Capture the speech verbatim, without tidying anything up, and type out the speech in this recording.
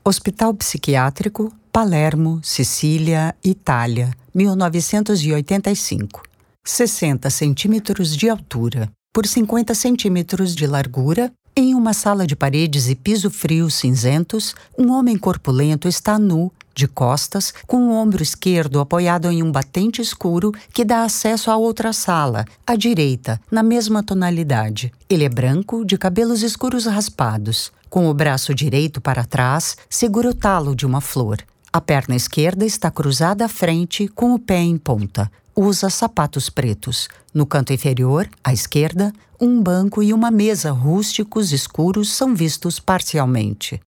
Hospital Psiquiátrico, Palermo, Sicília, Itália, mil novecentos e oitenta e cinco. sessenta centímetros de altura por cinquenta centímetros de largura. Em uma sala de paredes e piso frio cinzentos, um homem corpulento está nu, de costas, com o ombro esquerdo apoiado em um batente escuro que dá acesso a outra sala, à direita, na mesma tonalidade. Ele é branco, de cabelos escuros raspados. Com o braço direito para trás, segura o talo de uma flor. A perna esquerda está cruzada à frente, com o pé em ponta. Usa sapatos pretos. No canto inferior, à esquerda, um banco e uma mesa rústicos escuros são vistos parcialmente.